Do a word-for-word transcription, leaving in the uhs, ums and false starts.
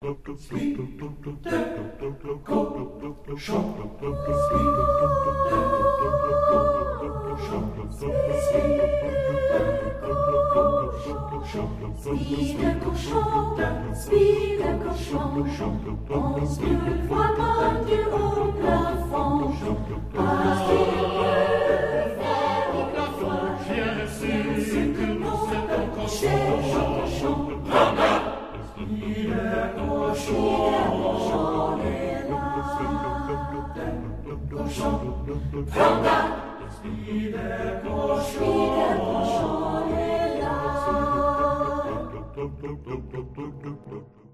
Speed cochon, speed cochon, on ne voit pas du haut plafond, parce qu'il peut faire au plafond. Viens ici, c'est que nous sommes cochon. Il est cochon, cochon est là. Cochon, il est cochon, cochon est là.